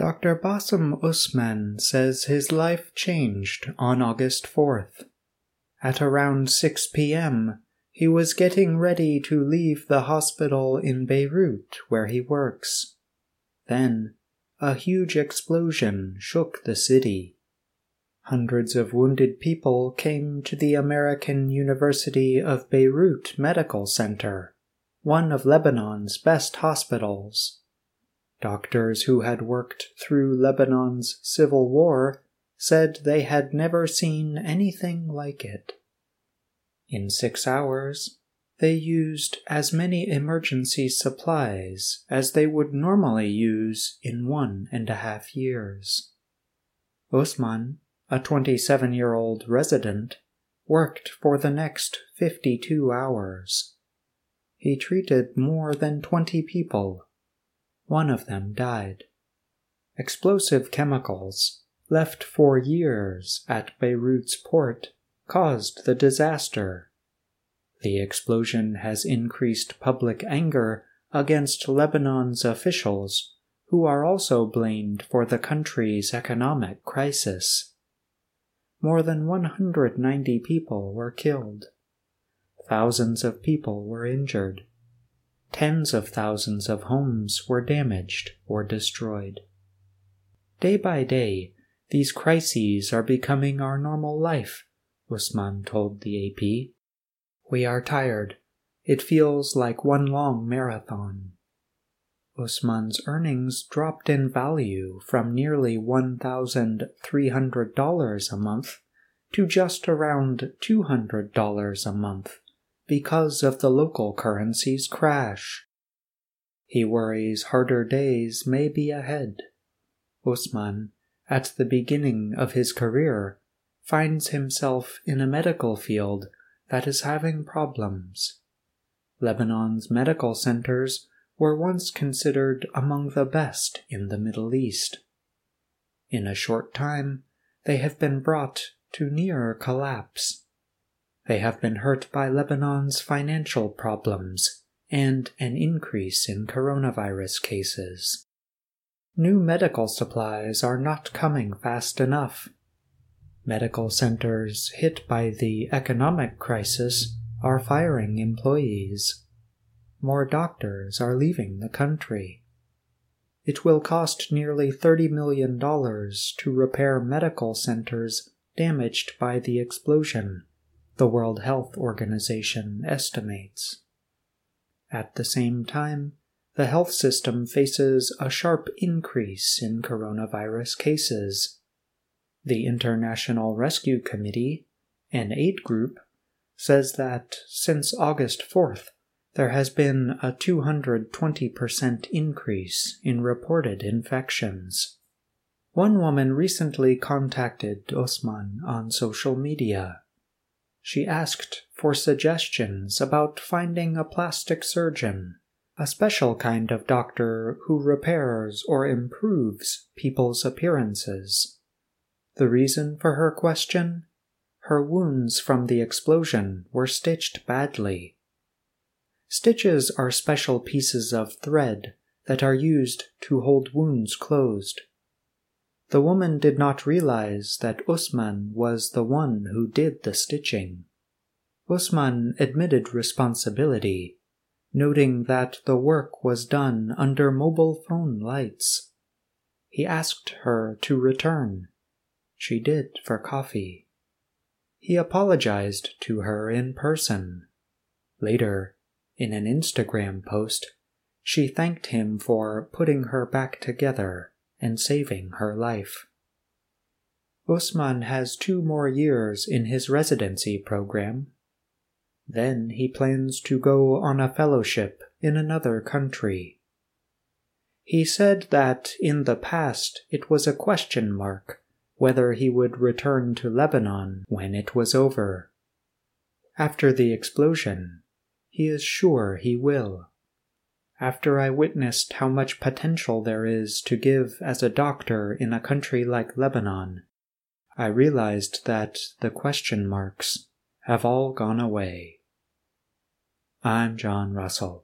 Dr. Bassem Usman says his life changed on August 4th. At around 6 p.m., he was getting ready to leave the hospital in Beirut where he works. Then, a huge explosion shook the city. Hundreds of wounded people came to the American University of Beirut Medical Center, one of Lebanon's best hospitals. Doctors who had worked through Lebanon's civil war said they had never seen anything like it. In 6 hours, they used as many emergency supplies as they would normally use in 1.5 years. Usman, a 27-year-old resident, worked for the next 52 hours. He treated more than 20 people. One of them died. Explosive chemicals, left for years at Beirut's port, caused the disaster. The explosion has increased public anger against Lebanon's officials, who are also blamed for the country's economic crisis. More than 190 people were killed. Thousands of people were injured. Tens of thousands of homes were damaged or destroyed. Day by day, these crises are becoming our normal life, Usman told the AP. We are tired. It feels like one long marathon. Usman's earnings dropped in value from nearly $1,300 a month to just around $200 a month because of the local currency's crash. He worries harder days may be ahead. Usman, at the beginning of his career, finds himself in a medical field that is having problems. Lebanon's medical centers were once considered among the best in the Middle East. In a short time, they have been brought to near collapse. They have been hurt by Lebanon's financial problems and an increase in coronavirus cases. New medical supplies are not coming fast enough. Medical centers hit by the economic crisis are firing employees. More doctors are leaving the country. It will cost nearly $30 million to repair medical centers damaged by the explosion, the World Health Organization estimates. At the same time, the health system faces a sharp increase in coronavirus cases. The International Rescue Committee, an aid group, says that since August 4th, there has been a 220% increase in reported infections. One woman recently contacted Usman on social media. She asked for suggestions about finding a plastic surgeon, a special kind of doctor who repairs or improves people's appearances. The reason for her question? Her wounds from the explosion were stitched badly. Stitches are special pieces of thread that are used to hold wounds closed. The woman did not realize that Usman was the one who did the stitching. Usman admitted responsibility, noting that the work was done under mobile phone lights. He asked her to return. She did for coffee. He apologized to her in person. Later, in an Instagram post, she thanked him for putting her back together and saving her life. Usman has 2 more years in his residency program. Then he plans to go on a fellowship in another country. He said that in the past it was a question mark whether he would return to Lebanon when it was over. After the explosion, he is sure he will. After I witnessed how much potential there is to give as a doctor in a country like Lebanon, I realized that the question marks have all gone away. I'm John Russell.